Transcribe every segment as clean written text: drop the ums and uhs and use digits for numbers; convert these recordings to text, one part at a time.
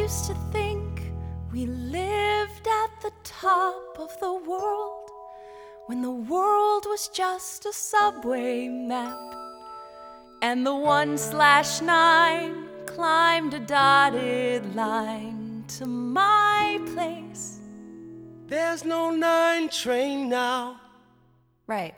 used to think we lived at the top of the world, when the world was just a subway map, and the 1/9 climbed a dotted line to my place. There's no 9 train now. Right.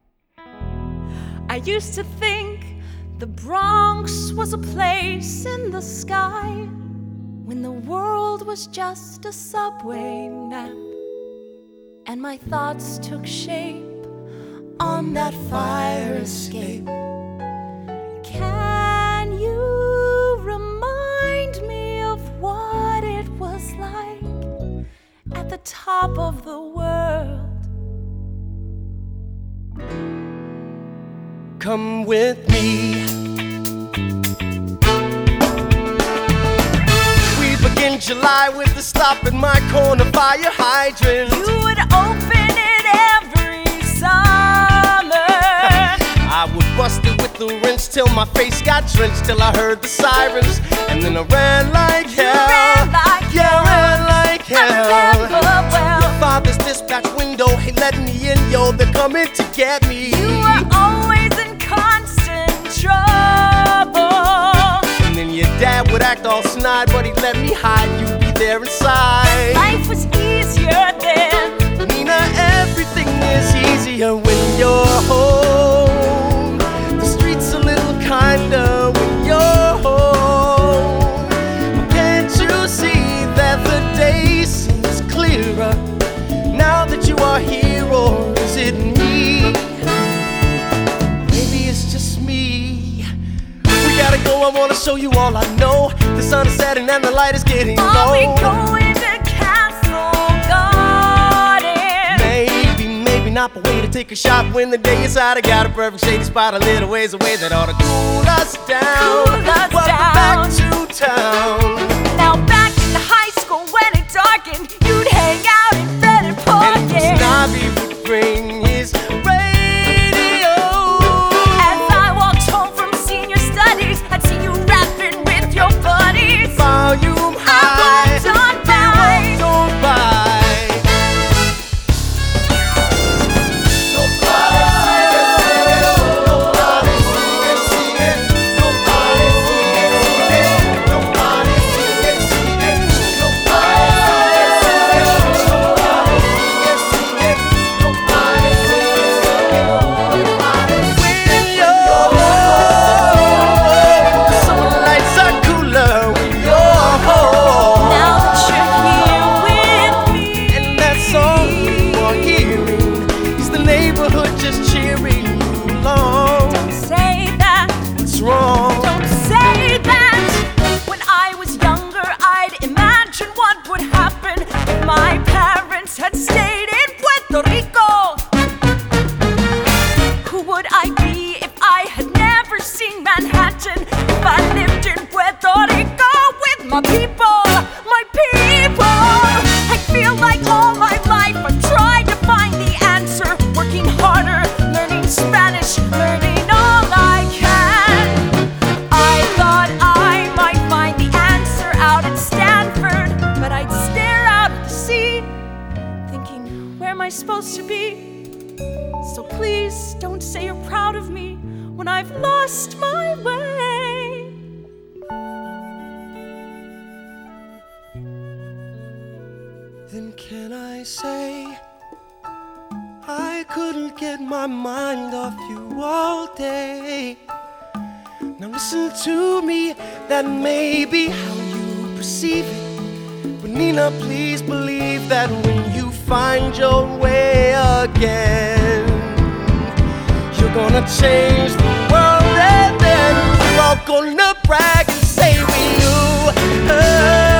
I used to think the Bronx was a place in the sky, when the world was just a subway map, and my thoughts took shape on that fire escape. Can you remind me of what it was like at the top of the world? Come with me. We begin July with the stop at my corner fire hydrant. You would open it every summer. I would bust it with the wrench till my face got drenched, till I heard the sirens, and then I ran like hell. Ran like hell. Ran like hell. I remember well. Your father's dispatch window, he let me in, yo, they're coming to get me. You were always in constant trouble, and then your dad would act all snide, but he let me hide, you'd be there inside. Life was easier then. Nina, everything is easier when you're home. The streets a little kinder when you're home. But can't you see that the day seems clearer now that you are here, or is it me? Maybe it's just me. We gotta go, I wanna show you all I know. The sun is setting and the light is getting low. Are we going to Castle Garden? Maybe not, but way to take a shot when the day is out. I got a perfect shady spot a little ways away that ought to cool us down. Welcome back to town. Now back in high school when it darkened, you'd hang out in Bennett Park. And Snobby would bring his radio. As I walked home from senior studies, I'd see you rapping with your buddies. Volume high. I walked on by. Had stayed in Puerto Rico. Who would I be if I had never seen Manhattan? If I lived in Puerto Rico with my people, my people. I feel like all my life I've tried to find the answer, working harder, learning Spanish, learning all I can. I thought I might find the answer out at Stanford, but I'd stare out at the sea, thinking, where am I supposed to be? So please don't say you're proud of me when I've lost my way. Then can I say I couldn't get my mind off you all day? Now listen to me, that may be how you perceive it, but Nina, please believe that when you find your way again, you're gonna change the world, and then we're all gonna brag and say we knew her.